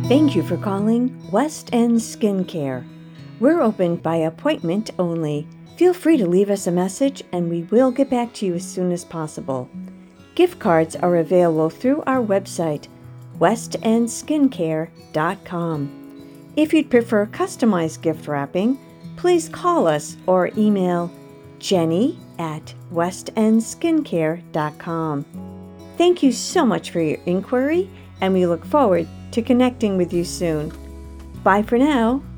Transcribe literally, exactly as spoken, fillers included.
Thank you for calling West End Skincare. We're open by appointment only. Feel free to leave us a message and we will get back to you as soon as possible. Gift cards are available through our website, west end skincare dot com. If you'd prefer customized gift wrapping, please call us or email jenny at west end skincare dot com. Thank you so much for your inquiry, and we look forward to connecting with you soon. Bye for now.